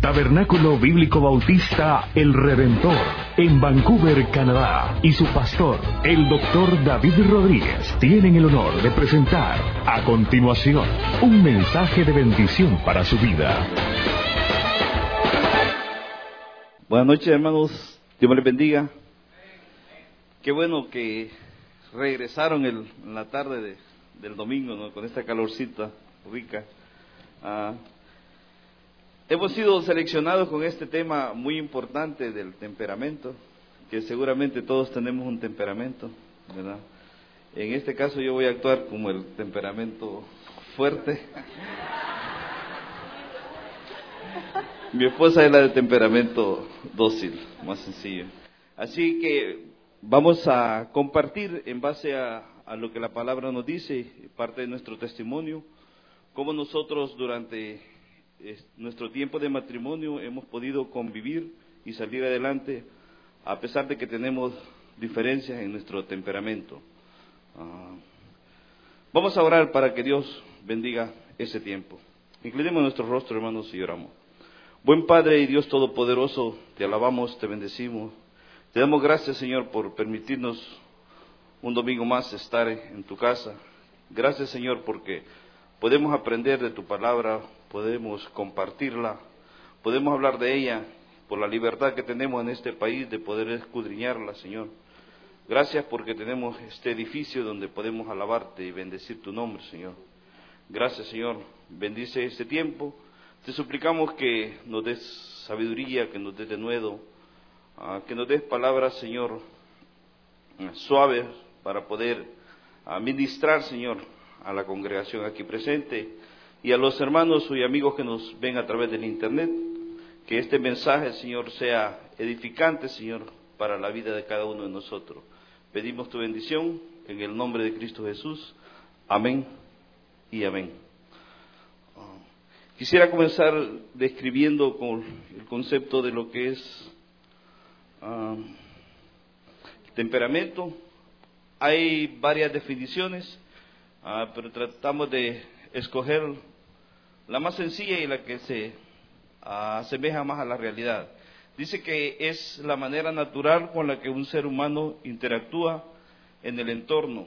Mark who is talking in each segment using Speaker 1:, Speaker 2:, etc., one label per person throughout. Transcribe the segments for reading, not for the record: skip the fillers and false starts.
Speaker 1: Tabernáculo Bíblico Bautista El Redentor, en Vancouver, Canadá, y su pastor, el Dr. David Rodríguez, tienen el honor de presentar, a continuación, un mensaje de bendición para su vida.
Speaker 2: Buenas noches, hermanos. Dios me les bendiga. Qué bueno que regresaron en la tarde del domingo, ¿no? Con esta calorcita rica. Hemos sido seleccionados con este tema muy importante del temperamento, que seguramente todos tenemos un temperamento, ¿verdad? En este caso yo voy a actuar como el temperamento fuerte. Mi esposa es la de temperamento dócil, más sencillo. Así que vamos a compartir en base a lo que la palabra nos dice, parte de nuestro testimonio, cómo nosotros durante nuestro tiempo de matrimonio hemos podido convivir y salir adelante a pesar de que tenemos diferencias en nuestro temperamento. Vamos a orar para que Dios bendiga ese tiempo. Inclinemos nuestro rostro, hermanos, y oramos. Buen Padre y Dios Todopoderoso, te alabamos, te bendecimos. Te damos gracias, Señor, por permitirnos un domingo más estar en tu casa. Gracias, Señor, porque podemos aprender de tu palabra, podemos compartirla, podemos hablar de ella por la libertad que tenemos en este país de poder escudriñarla, Señor. Gracias porque tenemos este edificio donde podemos alabarte y bendecir tu nombre, Señor. Gracias, Señor. Bendice este tiempo. Te suplicamos que nos des sabiduría, que nos des denuedo, que nos des palabras, Señor, suaves para poder ministrar, Señor, a la congregación aquí presente y a los hermanos y amigos que nos ven a través del internet. Que este mensaje, Señor, sea edificante, Señor, para la vida de cada uno de nosotros. Pedimos tu bendición en el nombre de Cristo Jesús. Amén y amén. Quisiera comenzar describiendo con el concepto de lo que es temperamento. Hay varias definiciones, pero tratamos de escoger la más sencilla y la que se asemeja más a la realidad. Dice que es la manera natural con la que un ser humano interactúa en el entorno.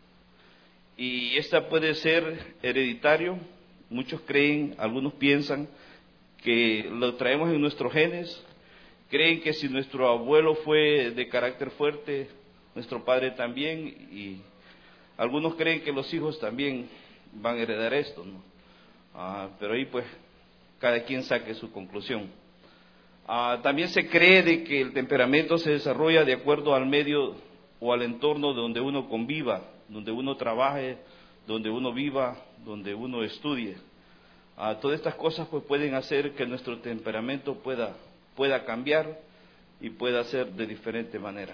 Speaker 2: Y esta puede ser hereditario. Muchos creen, algunos piensan que lo traemos en nuestros genes. Creen que si nuestro abuelo fue de carácter fuerte, nuestro padre también. Y algunos creen que los hijos también van a heredar esto, ¿no? Pero ahí pues cada quien saque su conclusión. También se cree de que el temperamento se desarrolla de acuerdo al medio o al entorno donde uno conviva, donde uno trabaje, donde uno viva, donde uno estudie. Todas estas cosas pues pueden hacer que nuestro temperamento pueda cambiar y pueda ser de diferente manera.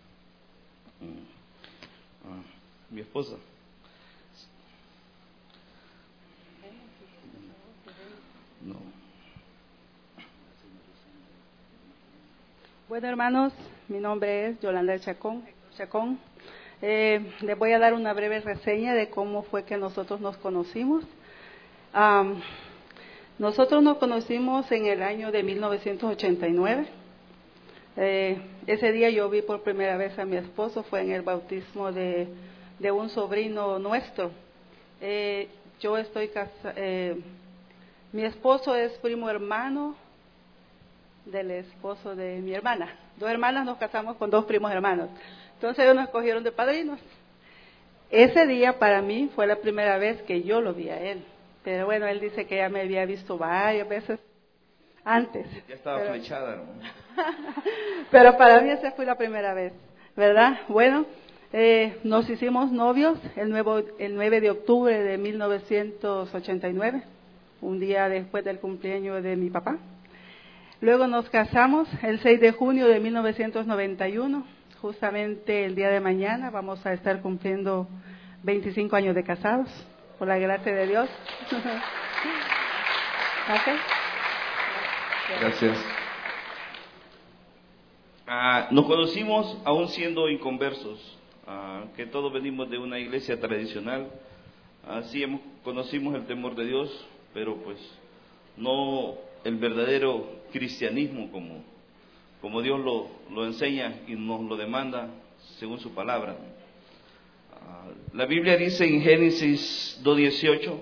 Speaker 2: Mi esposa. No.
Speaker 3: Bueno, hermanos, mi nombre es Yolanda Chacón. Les voy a dar una breve reseña de cómo fue que nosotros nos conocimos. Nosotros nos conocimos en el año de 1989. Ese día yo vi por primera vez a mi esposo, fue en el bautismo de un sobrino nuestro. Yo estoy casada, mi esposo es primo hermano del esposo de mi hermana. 2 hermanas nos casamos con 2 primos hermanos. Entonces ellos nos escogieron de padrinos. Ese día para mí fue la primera vez que yo lo vi a él. Pero bueno, él dice que ya me había visto varias veces antes.
Speaker 2: Ya estaba flechada, ¿no?
Speaker 3: Pero para mí esa fue la primera vez, ¿verdad? Bueno, nos hicimos novios el 9 de octubre de 1989, un día después del cumpleaños de mi papá. Luego nos casamos el 6 de junio de 1991, justamente el día de mañana vamos a estar cumpliendo 25 años de casados, por la gracia de Dios. ¿Okay?
Speaker 2: Gracias. Nos conocimos aún siendo inconversos, que todos venimos de una iglesia tradicional. Sí conocimos el temor de Dios, pero pues no el verdadero cristianismo como Dios lo enseña y nos lo demanda según su palabra. La Biblia dice en Génesis 2:18,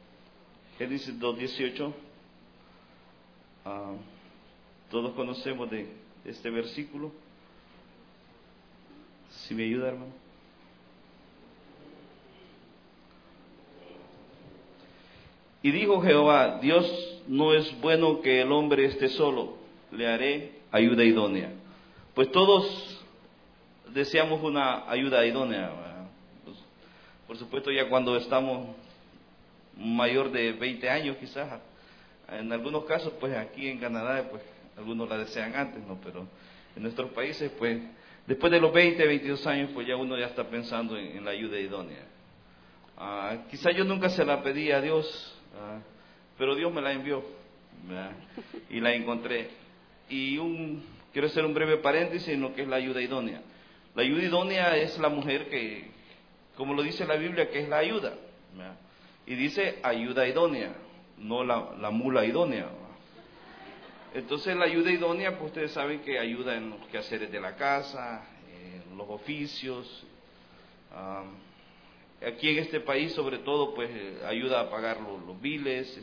Speaker 2: todos conocemos de este versículo. Si me ayuda, hermano. Y dijo Jehová, Dios no es bueno que el hombre esté solo, le haré ayuda idónea. Pues todos deseamos una ayuda idónea, ¿verdad? Pues, por supuesto, ya cuando estamos mayor de 20 años quizás, en algunos casos, pues aquí en Canadá, pues algunos la desean antes, ¿no? Pero en nuestros países, pues después de los 20, 22 años, pues ya uno ya está pensando en la ayuda idónea. Quizás yo nunca se la pedí a Dios, pero Dios me la envió, ¿verdad? Y la encontré. Y quiero hacer un breve paréntesis en lo que es la ayuda idónea. La ayuda idónea es la mujer que, como lo dice la Biblia, que es la ayuda, ¿verdad? Y dice ayuda idónea, no la mula idónea, ¿verdad? Entonces la ayuda idónea, pues ustedes saben que ayuda en los quehaceres de la casa, en los oficios. Aquí en este país, sobre todo, pues ayuda a pagar los biles,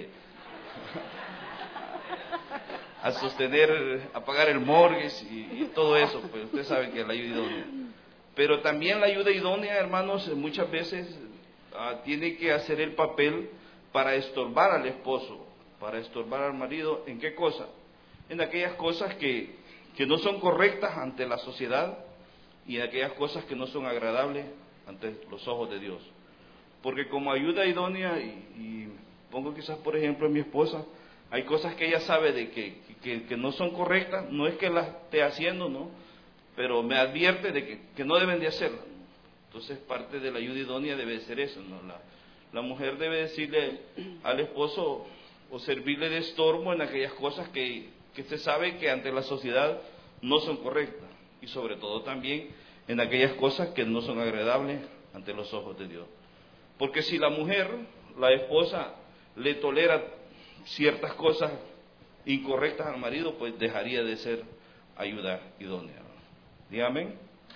Speaker 2: a sostener, a pagar el mortgage y todo eso, pues ustedes saben que es la ayuda idónea. Pero también la ayuda idónea, hermanos, muchas veces tiene que hacer el papel para estorbar al esposo, para estorbar al marido. ¿En qué cosa? En aquellas cosas que no son correctas ante la sociedad y en aquellas cosas que no son agradables ante los ojos de Dios. Porque como ayuda idónea, y pongo quizás por ejemplo a mi esposa, hay cosas que ella sabe de que no son correctas, no es que las esté haciendo, ¿no? Pero me advierte de que no deben de hacerlas. Entonces parte de la ayuda idónea debe ser eso, ¿no? La mujer debe decirle al esposo o servirle de estorbo en aquellas cosas que se sabe que ante la sociedad no son correctas, y sobre todo también en aquellas cosas que no son agradables ante los ojos de Dios. Porque si la mujer, la esposa, le tolera ciertas cosas incorrectas al marido, pues dejaría de ser ayuda idónea. Dígame.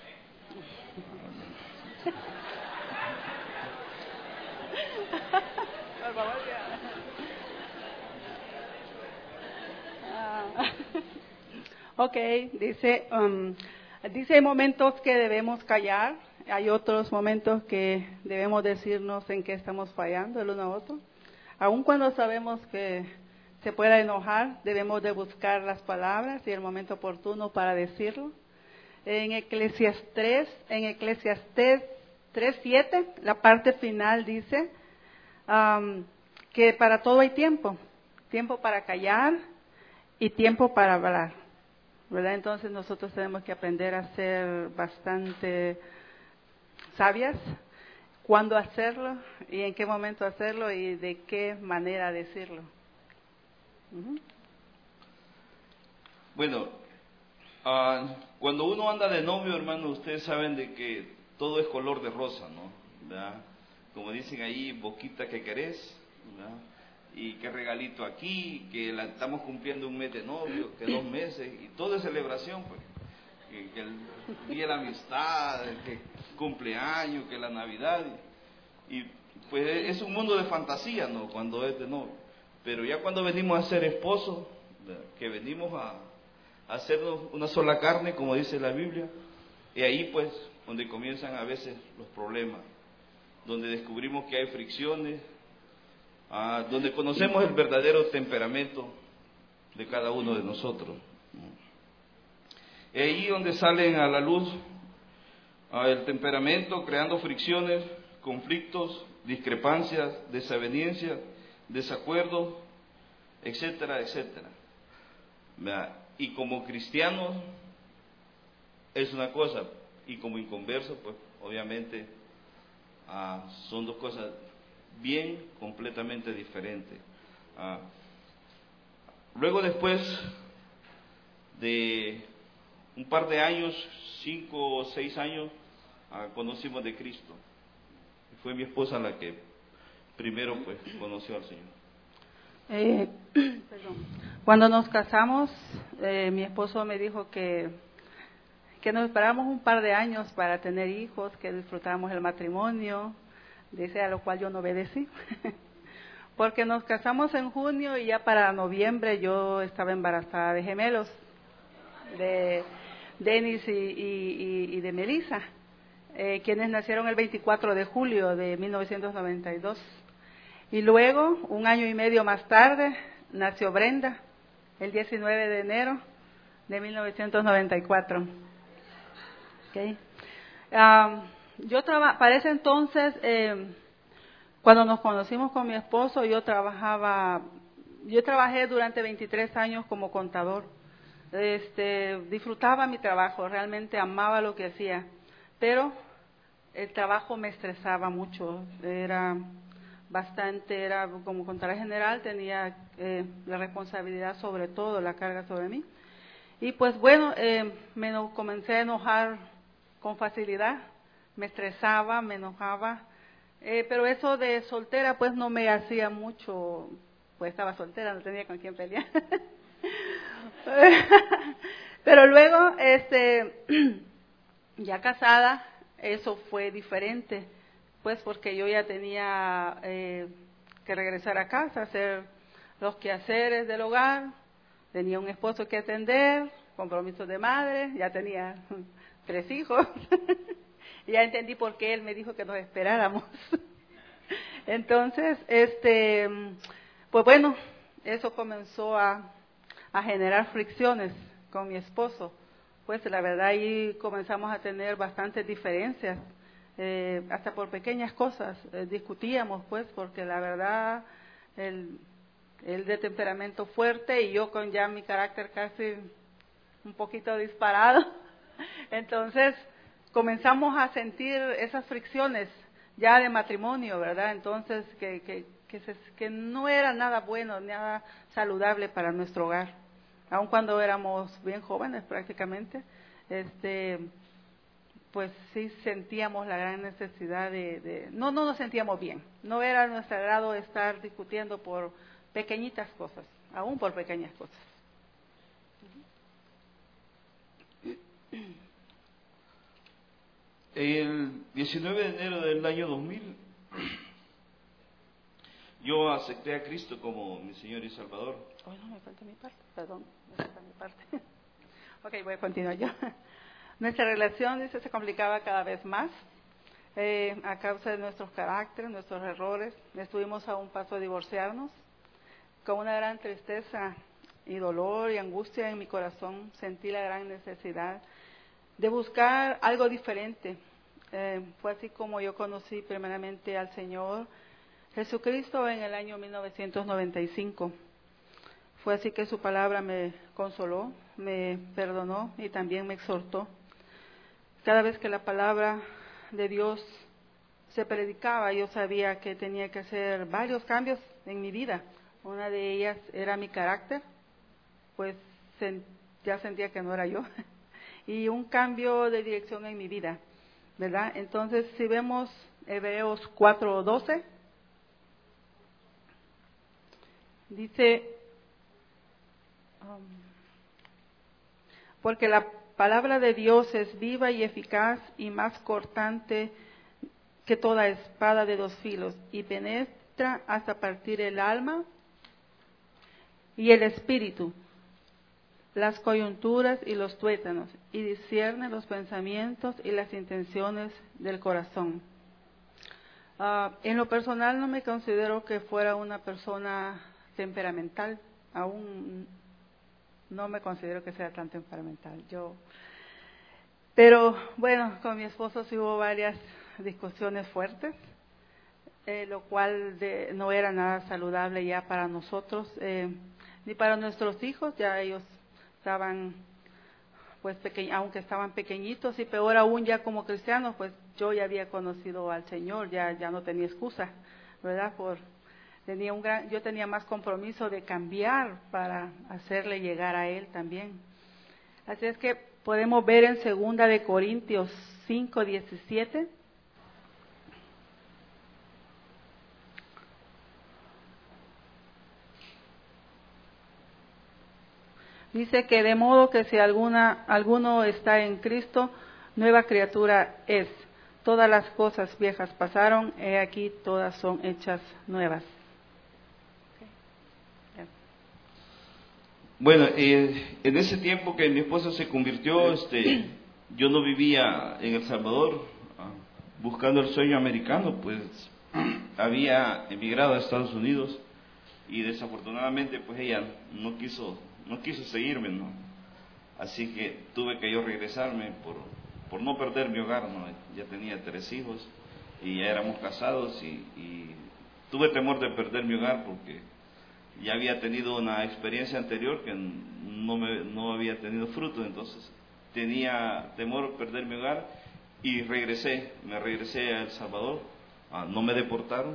Speaker 3: Ok, dice hay momentos que debemos callar, hay otros momentos que debemos decirnos en qué estamos fallando el uno a otro. Aun cuando sabemos que se pueda enojar, debemos de buscar las palabras y el momento oportuno para decirlo. En Eclesiastés 3:7, la parte final dice que para todo hay tiempo para callar y tiempo para hablar, ¿verdad? Entonces nosotros tenemos que aprender a ser bastante sabias, cuándo hacerlo y en qué momento hacerlo y de qué manera decirlo.
Speaker 2: Bueno, cuando uno anda de novio, hermano, ustedes saben de que todo es color de rosa, ¿no? ¿Verdad? Como dicen ahí, boquita que querés, ¿verdad? Y qué regalito aquí, que estamos cumpliendo un mes de novio, que 2 meses, y todo es celebración, pues. Que el día de la amistad, que cumpleaños, que la Navidad, y pues es un mundo de fantasía, ¿no? Cuando es de novio. Pero ya cuando venimos a ser esposos, que venimos a hacernos una sola carne, como dice la Biblia, y ahí pues donde comienzan a veces los problemas, donde descubrimos que hay fricciones, donde conocemos el verdadero temperamento de cada uno de nosotros. Y ahí donde salen a la luz el temperamento, creando fricciones, conflictos, discrepancias, desavenencias, desacuerdos, etcétera, etcétera. Y como cristianos es una cosa, y como inconversos, pues obviamente son dos cosas bien completamente diferentes. Luego, después de un par de años, 5 o 6 años, conocimos de Cristo. Fue mi esposa la que primero pues conoció al Señor.
Speaker 3: Perdón. Cuando nos casamos, mi esposo me dijo que nos esperáramos un par de años para tener hijos, que disfrutáramos el matrimonio, dice, a lo cual yo no obedecí. Porque nos casamos en junio y ya para noviembre yo estaba embarazada de gemelos, de Denis y de Melissa, quienes nacieron el 24 de julio de 1992. Y luego, un año y medio más tarde, nació Brenda, el 19 de enero de 1994. Okay. Para ese entonces, cuando nos conocimos con mi esposo, yo trabajé durante 23 años como contador. Disfrutaba mi trabajo, realmente amaba lo que hacía, pero el trabajo me estresaba mucho, era como contador general, tenía la responsabilidad sobre todo, la carga sobre mí. Y pues bueno, comencé a enojar con facilidad, me estresaba, me enojaba, pero eso de soltera pues no me hacía mucho, pues estaba soltera, no tenía con quién pelear. Pero luego, ya casada, eso fue diferente, pues porque yo ya tenía que regresar a casa, hacer los quehaceres del hogar, tenía un esposo que atender, compromisos de madre, ya tenía 3 hijos, y ya entendí por qué él me dijo que nos esperáramos. Entonces, pues bueno, eso comenzó a generar fricciones con mi esposo. Pues la verdad ahí comenzamos a tener bastantes diferencias, hasta por pequeñas cosas discutíamos, pues, porque la verdad él de temperamento fuerte y yo con ya mi carácter casi un poquito disparado. Entonces comenzamos a sentir esas fricciones ya de matrimonio, ¿verdad? Entonces que no era nada bueno, nada saludable para nuestro hogar. Aun cuando éramos bien jóvenes prácticamente, pues sí sentíamos la gran necesidad no nos sentíamos bien. No era nuestro agrado estar discutiendo por pequeñitas cosas, aún por pequeñas cosas.
Speaker 2: El 19 de enero del año 2000, yo acepté a Cristo como mi Señor y Salvador.
Speaker 3: Oh, no, me falta mi parte, perdón, me falta mi parte. Ok, voy a continuar yo. Nuestra relación, dice, se complicaba cada vez más a causa de nuestros caracteres, nuestros errores. Estuvimos a un paso de divorciarnos. Con una gran tristeza y dolor y angustia en mi corazón, sentí la gran necesidad de buscar algo diferente. Fue así como yo conocí primeramente al Señor Jesucristo en el año 1995. Fue así que su palabra me consoló, me perdonó y también me exhortó. Cada vez que la palabra de Dios se predicaba, yo sabía que tenía que hacer varios cambios en mi vida. Una de ellas era mi carácter, pues ya sentía que no era yo. Y un cambio de dirección en mi vida, ¿verdad? Entonces, si vemos Hebreos 4:12, dice, porque la palabra de Dios es viva y eficaz y más cortante que toda espada de 2 filos y penetra hasta partir el alma y el espíritu, las coyunturas y los tuétanos, y discierne los pensamientos y las intenciones del corazón. En lo personal no me considero que fuera una persona temperamental, aún no me considero que sea tan temperamental. Pero bueno, con mi esposo sí hubo varias discusiones fuertes, lo cual no era nada saludable ya para nosotros, ni para nuestros hijos. Ya ellos estaban, pues aunque estaban pequeñitos, y peor aún ya como cristianos, pues yo ya había conocido al Señor, ya no tenía excusa, ¿verdad? Yo tenía más compromiso de cambiar para hacerle llegar a Él también. Así es que podemos ver en 2 de Corintios 5:17. Dice que de modo que si alguno está en Cristo, nueva criatura es. Todas las cosas viejas pasaron, he aquí todas son hechas nuevas.
Speaker 2: Bueno, en ese tiempo que mi esposa se convirtió, yo no vivía en El Salvador, buscando el sueño americano, pues había emigrado a Estados Unidos y desafortunadamente pues ella no quiso seguirme, ¿no? Así que tuve que yo regresarme por no perder mi hogar, ¿no? Ya tenía 3 hijos y ya éramos casados y tuve temor de perder mi hogar porque ya había tenido una experiencia anterior que no había tenido fruto, entonces tenía temor de perder mi hogar y me regresé a El Salvador. No me deportaron,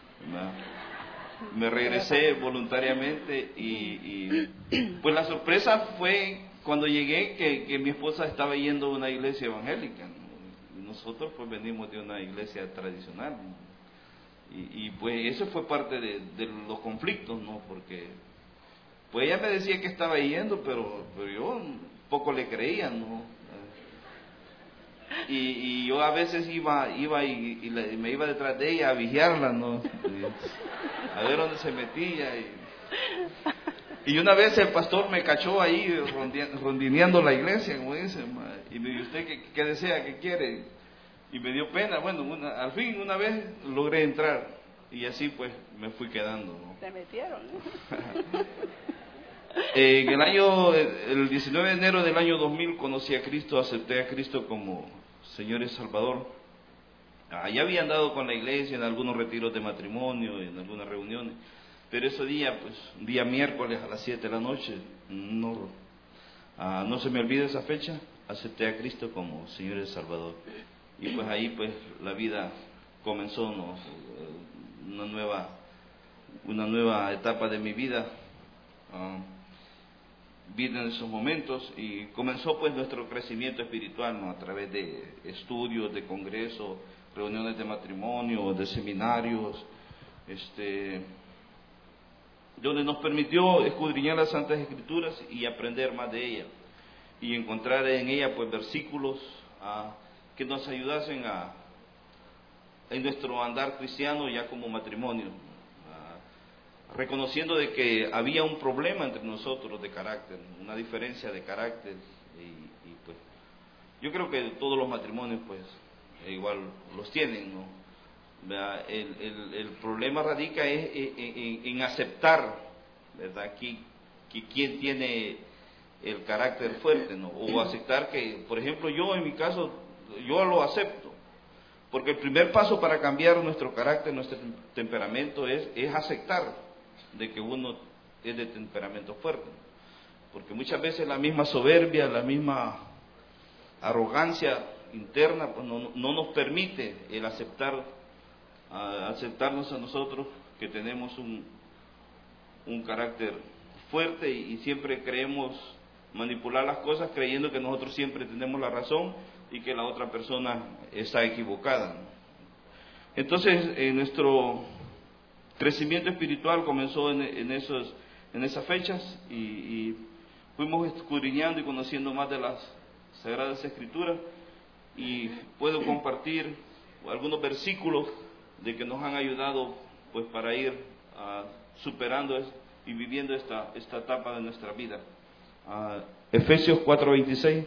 Speaker 2: me regresé voluntariamente y pues la sorpresa fue cuando llegué que mi esposa estaba yendo a una iglesia evangélica, ¿no? Y nosotros pues venimos de una iglesia tradicional, ¿no? Y pues eso fue parte de los conflictos, ¿no? Porque pues ella me decía que estaba yendo, pero yo poco le creía, ¿no? Y yo a veces iba y me iba detrás de ella a vigiarla, ¿no? A ver dónde se metía. Y una vez el pastor me cachó ahí rondineando la iglesia, como dicen, y me dijo, ¿usted qué desea, qué quiere? Y me dio pena. Bueno, al fin una vez logré entrar y así pues me fui quedando, ¿no?
Speaker 3: Se metieron, ¿no?
Speaker 2: El 19 de enero del año 2000 conocí a Cristo, acepté a Cristo como Señor y Salvador. Ya había andado con la iglesia en algunos retiros de matrimonio, en algunas reuniones, pero ese día, pues, un día miércoles a las 7 de la noche, no se me olvida esa fecha, acepté a Cristo como Señor y Salvador. Y pues ahí pues la vida comenzó, ¿no? Una nueva etapa de mi vida. Vine en esos momentos y comenzó pues nuestro crecimiento espiritual, ¿no? A través de estudios, de congresos, reuniones de matrimonio, de seminarios, donde nos permitió escudriñar las Santas Escrituras y aprender más de ellas y encontrar en ella pues versículos que nos ayudasen en nuestro andar cristiano ya como matrimonio, reconociendo de que había un problema entre nosotros de carácter, una diferencia de carácter y pues yo creo que todos los matrimonios pues igual los tienen, ¿no? El problema radica en aceptar, ¿verdad? Que quien tiene el carácter fuerte, ¿no? O aceptar que, por ejemplo, yo en mi caso, yo lo acepto, porque el primer paso para cambiar nuestro carácter, nuestro temperamento es aceptar de que uno es de temperamento fuerte, porque muchas veces la misma soberbia, la misma arrogancia interna pues no nos permite el aceptarnos a nosotros que tenemos un carácter fuerte y siempre creemos manipular las cosas creyendo que nosotros siempre tenemos la razón y que la otra persona está equivocada. Entonces, nuestro crecimiento espiritual comenzó en esas fechas y fuimos escudriñando y conociendo más de las Sagradas Escrituras y puedo compartir algunos versículos de que nos han ayudado pues para ir superando y viviendo esta etapa de nuestra vida. Efesios 4:26.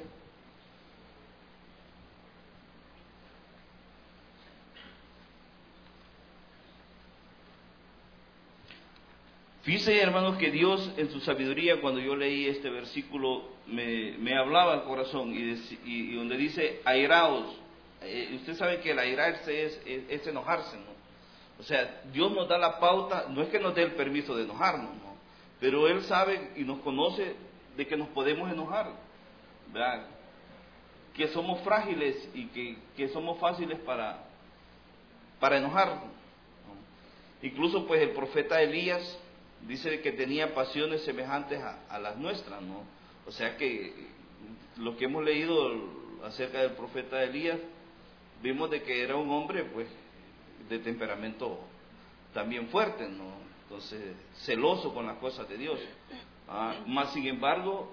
Speaker 2: Fíjense, hermanos, que Dios en su sabiduría, cuando yo leí este versículo, me hablaba al corazón y donde dice, airaos. Usted sabe que el airarse es enojarse, ¿no? O sea, Dios nos da la pauta, no es que nos dé el permiso de enojarnos, ¿no? Pero Él sabe y nos conoce de que nos podemos enojar, ¿verdad? Que somos frágiles y que somos fáciles para enojarnos, ¿no? Incluso pues el profeta Elías dice que tenía pasiones semejantes a las nuestras, ¿no? O sea que lo que hemos leído acerca del profeta Elías, vimos de que era un hombre pues de temperamento también fuerte, ¿no? Entonces, celoso con las cosas de Dios. Más sin embargo,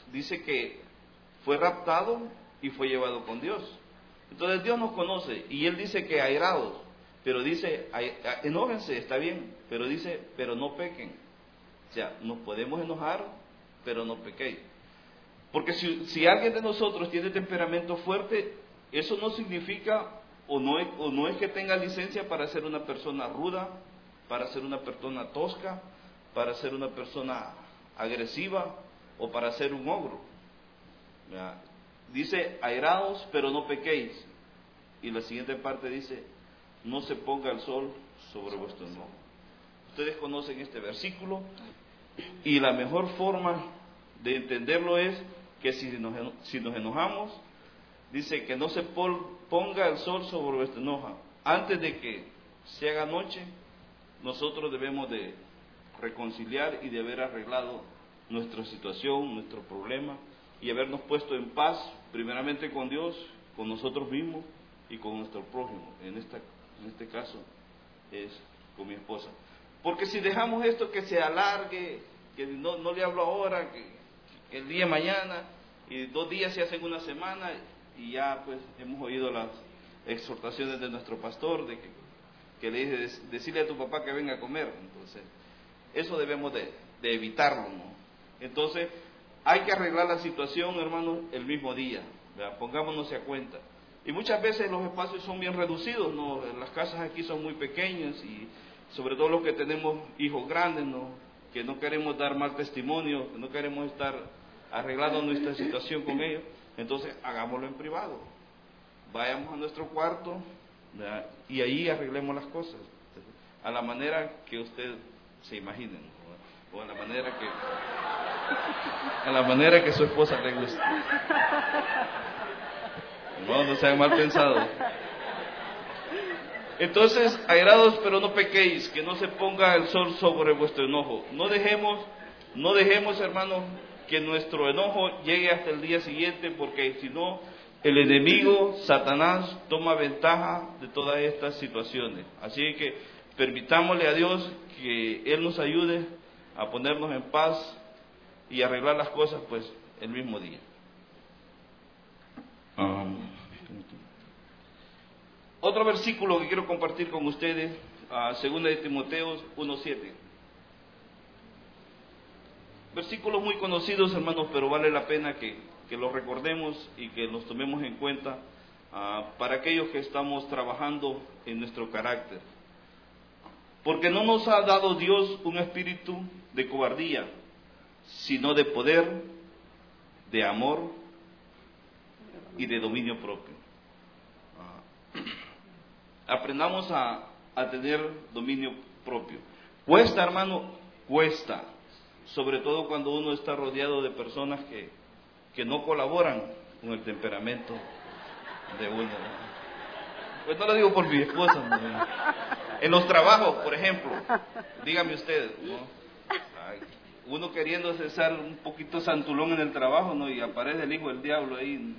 Speaker 2: dice que fue raptado y fue llevado con Dios. Entonces Dios nos conoce y Él dice que airados, pero dice, enójense, está bien, pero dice, pero no pequen. O sea, nos podemos enojar, pero no pequéis. Porque si alguien de nosotros tiene temperamento fuerte, eso no significa o no es que tenga licencia para ser una persona ruda, para ser una persona tosca, para ser una persona agresiva o para ser un ogro. ¿Ya? Dice, airaos, pero no pequéis. Y la siguiente parte dice, no se ponga el sol sobre vuestro enojo. Ustedes conocen este versículo y la mejor forma de entenderlo es que si nos enojamos, dice que no se ponga el sol sobre vuestro enojo. Antes de que se haga noche, nosotros debemos de reconciliar y de haber arreglado nuestra situación, nuestro problema, y habernos puesto en paz, primeramente con Dios, con nosotros mismos y con nuestro prójimo. En este caso es con mi esposa. Porque si dejamos esto que se alargue, que no le hablo ahora, que el día de mañana, y 2 días se hacen una semana, y ya pues hemos oído las exhortaciones de nuestro pastor, de que le dice, decirle a tu papá que venga a comer. Entonces, eso debemos de evitarlo, ¿no? Entonces, hay que arreglar la situación, hermanos, el mismo día, ¿verdad? Pongámonos a cuenta. Y muchas veces los espacios son bien reducidos, ¿no? Las casas aquí son muy pequeñas y sobre todo los que tenemos hijos grandes, ¿no? Que no queremos dar mal testimonio, que no queremos estar arreglando nuestra situación con ellos. Entonces, hagámoslo en privado. Vayamos a nuestro cuarto, ¿verdad? Y ahí arreglemos las cosas a la manera que usted se imagine, ¿no? O a la manera que su esposa le guste. No sean mal pensados. Entonces, airados pero no pequéis, que no se ponga el sol sobre vuestro enojo. No dejemos, hermanos, que nuestro enojo llegue hasta el día siguiente, porque si no, el enemigo, Satanás, toma ventaja de todas estas situaciones. Así que permitámosle a Dios que Él nos ayude a ponernos en paz y arreglar las cosas pues el mismo día. Otro versículo que quiero compartir con ustedes, 2 de Timoteo 1:7. Versículos muy conocidos, hermanos, pero vale la pena que los recordemos y que los tomemos en cuenta para aquellos que estamos trabajando en nuestro carácter. Porque no nos ha dado Dios un espíritu de cobardía, sino de poder, de amor y de dominio propio. Aprendamos a tener dominio propio. Cuesta, hermano, cuesta. Sobre todo cuando uno está rodeado de personas que no colaboran con el temperamento de uno. Pues no lo digo por mi esposa, ¿no? En los trabajos, por ejemplo, dígame usted, ¿no? Uno queriéndose ser un poquito santulón en el trabajo, ¿no? Y aparece el hijo del diablo ahí.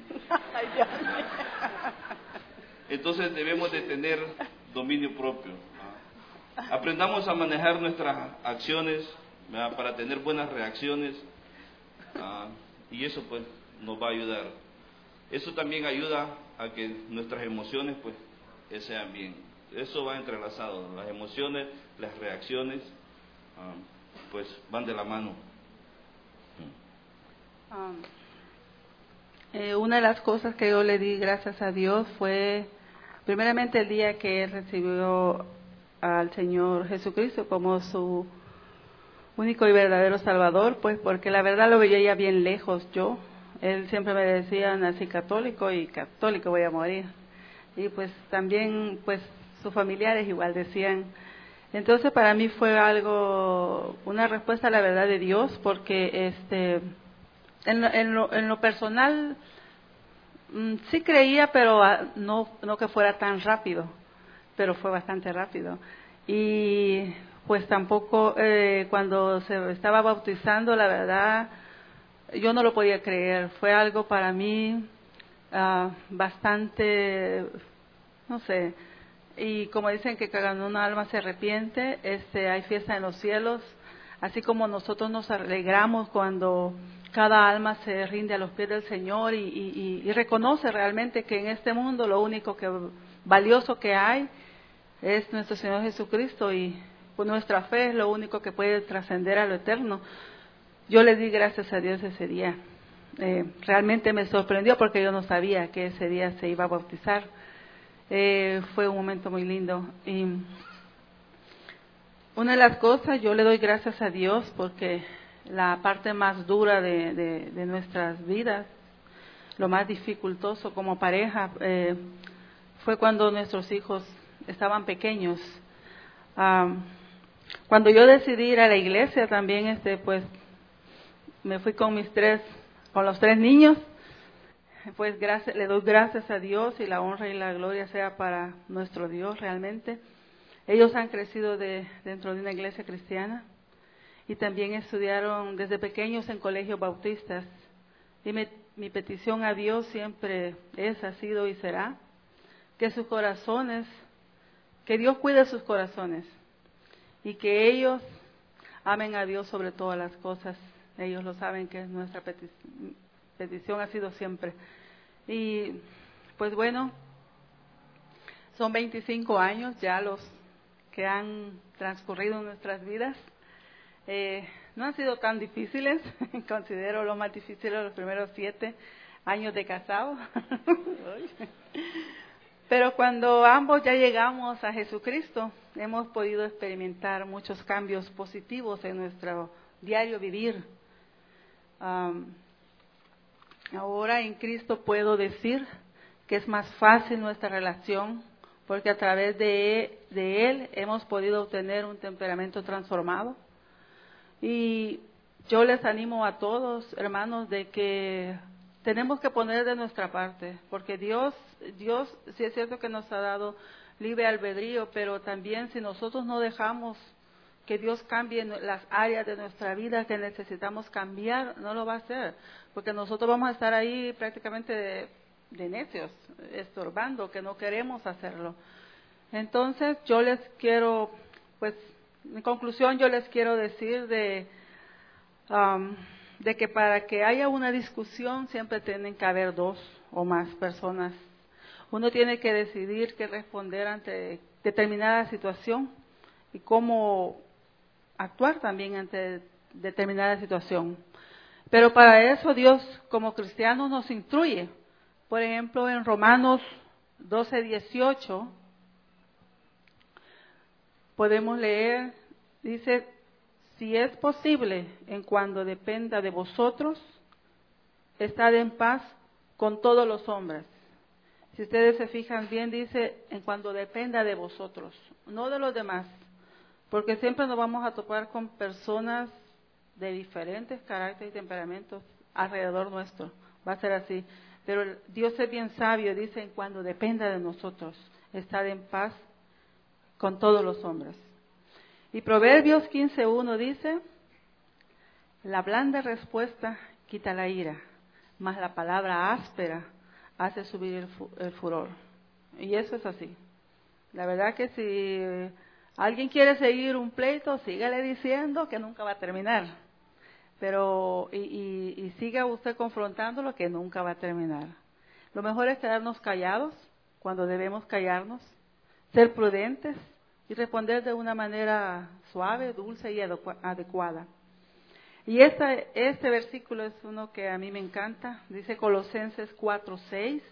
Speaker 2: Entonces debemos de tener dominio propio. Aprendamos a manejar nuestras acciones, ¿verdad? Para tener buenas reacciones, y eso pues nos va a ayudar. Eso también ayuda a que nuestras emociones pues sean bien. Eso va entrelazado, las emociones, las reacciones pues van de la mano.
Speaker 3: Una de las cosas que yo le di gracias a Dios fue primeramente el día que él recibió al Señor Jesucristo como su único y verdadero Salvador, pues porque la verdad lo veía ya bien lejos yo. Él siempre me decía, nací católico y católico voy a morir. Y pues también pues sus familiares igual decían. Entonces para mí fue algo, una respuesta a la verdad de Dios, porque en lo personal sí creía, pero no que fuera tan rápido, pero fue bastante rápido. Y pues tampoco cuando se estaba bautizando, la verdad, yo no lo podía creer. Fue algo para mí bastante, no sé. Y como dicen que cuando una alma se arrepiente, hay fiesta en los cielos. Así como nosotros nos alegramos cuando cada alma se rinde a los pies del Señor y reconoce realmente que en este mundo lo único valioso que hay es nuestro Señor Jesucristo, y por nuestra fe es lo único que puede trascender a lo eterno. Yo le di gracias a Dios ese día. Realmente me sorprendió porque yo no sabía que ese día se iba a bautizar. Fue un momento muy lindo. Y una de las cosas, yo le doy gracias a Dios porque la parte más dura de nuestras vidas, lo más dificultoso como pareja, fue cuando nuestros hijos estaban pequeños. Cuando yo decidí ir a la iglesia también, pues me fui con los tres niños. Pues le doy gracias a Dios, y la honra y la gloria sea para nuestro Dios realmente. Ellos han crecido dentro de una iglesia cristiana y también estudiaron desde pequeños en colegios bautistas. Y mi petición a Dios siempre ha sido y será que sus corazones, que Dios cuide sus corazones y que ellos amen a Dios sobre todas las cosas. Ellos lo saben que nuestra petición ha sido siempre. Y pues bueno, son 25 años ya los que han transcurrido en nuestras vidas. No han sido tan difíciles, considero lo más difícil los primeros 7 años de casado. Pero cuando ambos ya llegamos a Jesucristo, hemos podido experimentar muchos cambios positivos en nuestro diario vivir. Ahora en Cristo puedo decir que es más fácil nuestra relación, porque a través de Él hemos podido obtener un temperamento transformado. Y yo les animo a todos, hermanos, de que tenemos que poner de nuestra parte, porque Dios sí es cierto que nos ha dado libre albedrío, pero también si nosotros no dejamos que Dios cambie las áreas de nuestra vida que necesitamos cambiar, no lo va a hacer, porque nosotros vamos a estar ahí prácticamente de necios, estorbando, que no queremos hacerlo. Entonces yo les quiero, pues en conclusión yo les quiero decir de que para que haya una discusión siempre tienen que haber 2 o más personas. Uno tiene que decidir qué responder ante determinada situación y cómo actuar también ante determinada situación. Pero para eso Dios como cristianos nos instruye. Por ejemplo, en Romanos 12:18 podemos leer, dice: si es posible, en cuanto dependa de vosotros, estad en paz con todos los hombres. Si ustedes se fijan bien, dice, en cuanto dependa de vosotros, no de los demás, porque siempre nos vamos a topar con personas de diferentes caracteres y temperamentos alrededor nuestro, va a ser así. Pero Dios es bien sabio, dice, en cuanto dependa de nosotros, estad en paz con todos los hombres. Y Proverbios 15:1 dice: la blanda respuesta quita la ira, mas la palabra áspera hace subir el furor. Y eso es así. La verdad que si alguien quiere seguir un pleito, sígale diciendo que nunca va a terminar. Pero y siga usted confrontándolo, que nunca va a terminar. Lo mejor es quedarnos callados cuando debemos callarnos, ser prudentes y responder de una manera suave, dulce y adecuada. Y este versículo es uno que a mí me encanta. Dice Colosenses 4:6: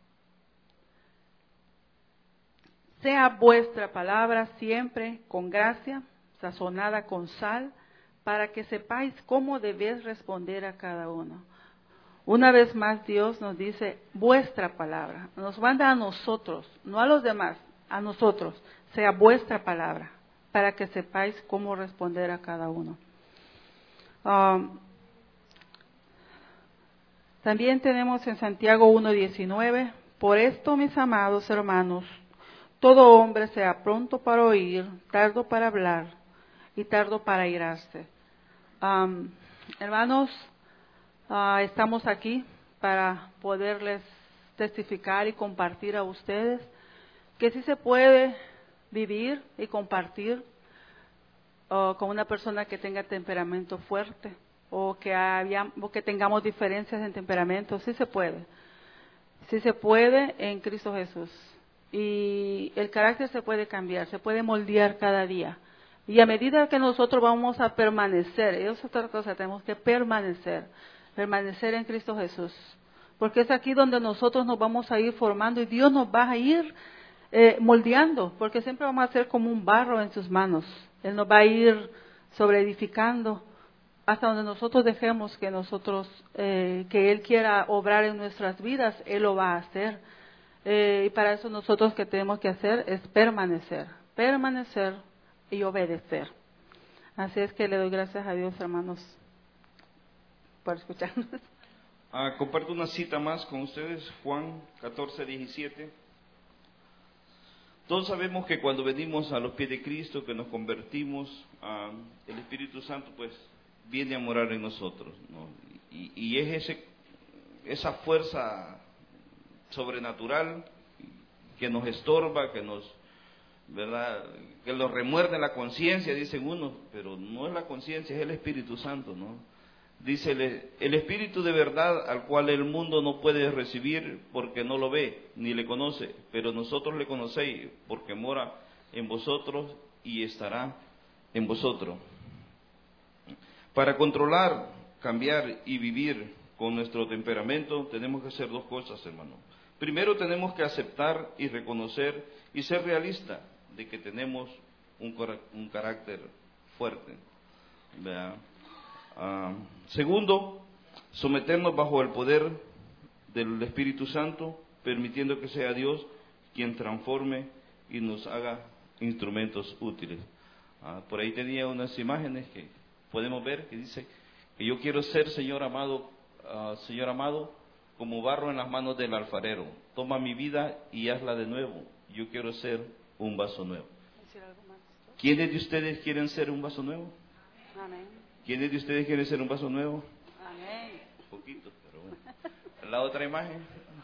Speaker 3: sea vuestra palabra siempre con gracia, sazonada con sal, para que sepáis cómo debéis responder a cada uno. Una vez más Dios nos dice vuestra palabra, nos manda a nosotros, no a los demás, a nosotros, sea vuestra palabra, para que sepáis cómo responder a cada uno. También tenemos en Santiago 1:19: por esto, mis amados hermanos, todo hombre sea pronto para oír, tardo para hablar y tardo para airarse. Hermanos, estamos aquí para poderles testificar y compartir a ustedes que sí se puede vivir y compartir con una persona que tenga temperamento fuerte, o que tengamos diferencias en temperamento. Sí se puede. Sí se puede en Cristo Jesús. Y el carácter se puede cambiar, se puede moldear cada día. Y a medida que nosotros vamos a permanecer, eso es otra cosa, tenemos que permanecer en Cristo Jesús. Porque es aquí donde nosotros nos vamos a ir formando y Dios nos va a ir moldeando, porque siempre vamos a ser como un barro en sus manos. Él nos va a ir sobreedificando hasta donde nosotros dejemos que Él quiera obrar en nuestras vidas, Él lo va a hacer. Y para eso nosotros que tenemos que hacer es permanecer y obedecer. Así es que le doy gracias a Dios, hermanos, por escucharnos.
Speaker 2: Comparto una cita más con ustedes, Juan 14:17. Todos sabemos que cuando venimos a los pies de Cristo, que nos convertimos, el Espíritu Santo pues viene a morar en nosotros, ¿no? Y es esa fuerza sobrenatural que nos estorba, que nos remuerde la conciencia, dicen unos, pero no es la conciencia, es el Espíritu Santo, ¿no? Dice el Espíritu de verdad, al cual el mundo no puede recibir porque no lo ve ni le conoce, pero nosotros le conocéis porque mora en vosotros y estará en vosotros. Para controlar, cambiar y vivir con nuestro temperamento tenemos que hacer dos cosas, hermano. Primero tenemos que aceptar y reconocer y ser realistas de que tenemos un carácter fuerte, ¿verdad? Segundo, someternos bajo el poder del Espíritu Santo, permitiendo que sea Dios quien transforme y nos haga instrumentos útiles. Por ahí tenía unas imágenes que podemos ver que dice que yo quiero ser, Señor amado, como barro en las manos del alfarero. Toma mi vida y hazla de nuevo. Yo quiero ser un vaso nuevo. ¿Quiénes de ustedes quieren ser un vaso nuevo?
Speaker 3: Amén.
Speaker 2: ¿Quiénes de ustedes quieren ser un vaso nuevo?
Speaker 3: Amén.
Speaker 2: Un poquito, pero bueno. La otra imagen.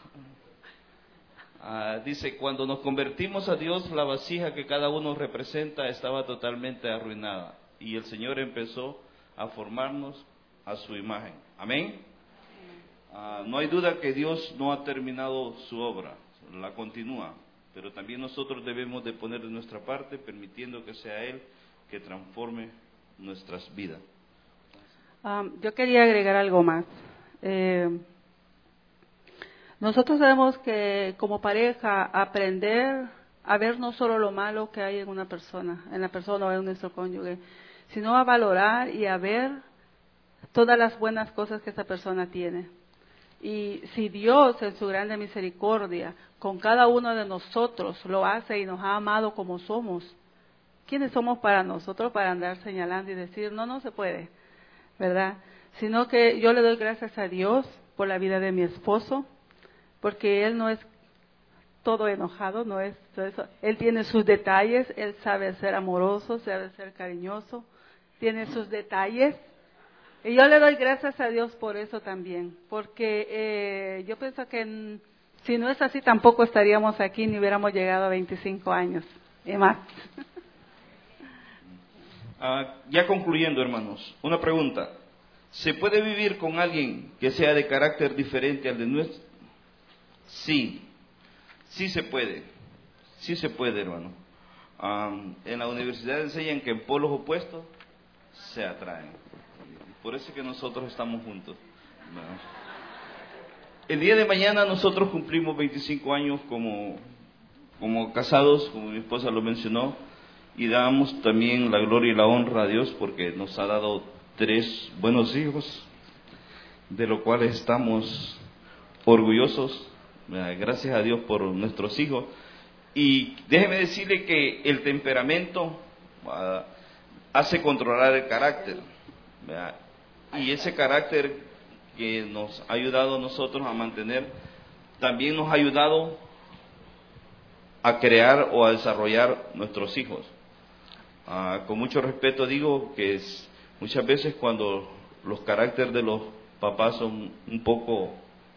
Speaker 2: Dice, cuando nos convertimos a Dios, la vasija que cada uno representa estaba totalmente arruinada. Y el Señor empezó a formarnos a su imagen. Amén. No hay duda que Dios no ha terminado su obra, la continúa. Pero también nosotros debemos de poner de nuestra parte, permitiendo que sea Él que transforme nuestras vidas.
Speaker 3: Yo quería agregar algo más. Nosotros tenemos que, como pareja, aprender a ver no solo lo malo que hay en la persona o en nuestro cónyuge, sino a valorar y a ver todas las buenas cosas que esa persona tiene. Y si Dios, en su grande misericordia, con cada uno de nosotros lo hace y nos ha amado como somos, ¿quiénes somos para nosotros para andar señalando y decir, no se puede? ¿Verdad? Sino que yo le doy gracias a Dios por la vida de mi esposo, porque él no es todo enojado, no es todo eso. Él tiene sus detalles, él sabe ser amoroso, sabe ser cariñoso, tiene sus detalles. Y yo le doy gracias a Dios por eso también, porque yo pienso que si no es así tampoco estaríamos aquí ni hubiéramos llegado a 25 años y más.
Speaker 2: Ya concluyendo, hermanos, una pregunta. ¿Se puede vivir con alguien que sea de carácter diferente al de nuestro? Sí se puede. Sí se puede, hermano. En la universidad enseñan que en polos opuestos se atraen. Por eso es que nosotros estamos juntos. El día de mañana nosotros cumplimos 25 años como casados, como mi esposa lo mencionó. Y damos también la gloria y la honra a Dios porque nos ha dado 3 buenos hijos, de los cuales estamos orgullosos. Gracias a Dios por nuestros hijos. Y déjeme decirle que el temperamento hace controlar el carácter. Y ese carácter que nos ha ayudado a nosotros a mantener, también nos ha ayudado a crear o a desarrollar nuestros hijos. Con mucho respeto digo que muchas veces cuando los caracteres de los papás son un poco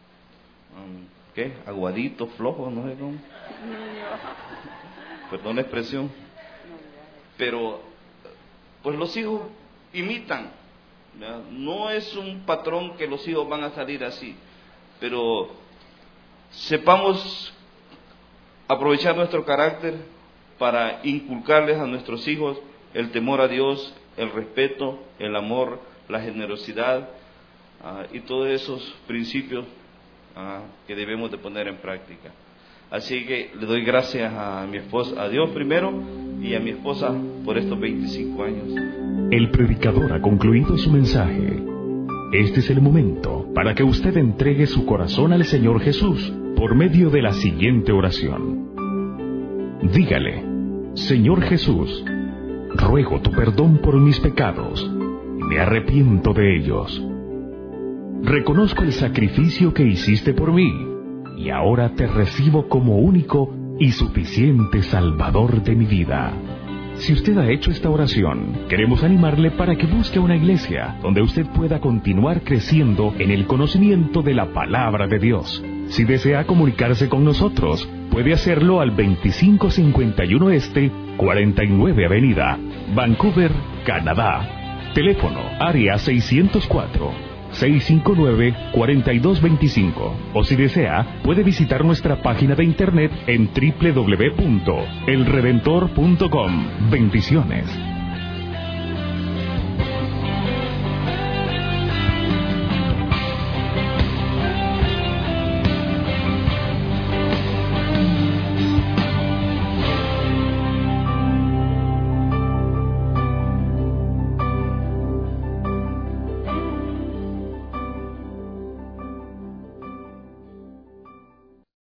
Speaker 2: aguaditos, flojos, no sé cómo, perdón la expresión, pero pues los hijos imitan, ¿verdad? No es un patrón que los hijos van a salir así, pero sepamos aprovechar nuestro carácter para inculcarles a nuestros hijos el temor a Dios, el respeto, el amor, la generosidad y todos esos principios que debemos de poner en práctica. Así que le doy gracias a mi esposa, a Dios primero, y a mi esposa por estos 25 años.
Speaker 1: El predicador ha concluido su mensaje. Este es el momento para que usted entregue su corazón al Señor Jesús por medio de la siguiente oración. Dígale: Señor Jesús, ruego tu perdón por mis pecados y me arrepiento de ellos. Reconozco el sacrificio que hiciste por mí y ahora te recibo como único y suficiente Salvador de mi vida. Si usted ha hecho esta oración, queremos animarle para que busque una iglesia donde usted pueda continuar creciendo en el conocimiento de la palabra de Dios. Si desea comunicarse con nosotros, puede hacerlo al 2551 Este, 49 Avenida, Vancouver, Canadá. Teléfono, área 604-659-4225. O si desea, puede visitar nuestra página de internet en www.elredentor.com. Bendiciones.